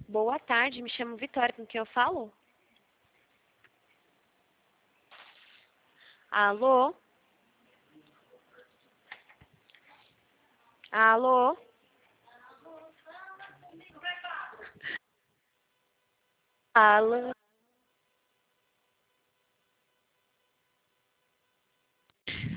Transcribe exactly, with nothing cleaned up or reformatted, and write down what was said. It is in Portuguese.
Boa tarde, me chamo Vitória, com quem eu falo? Alô? Alô? Alô?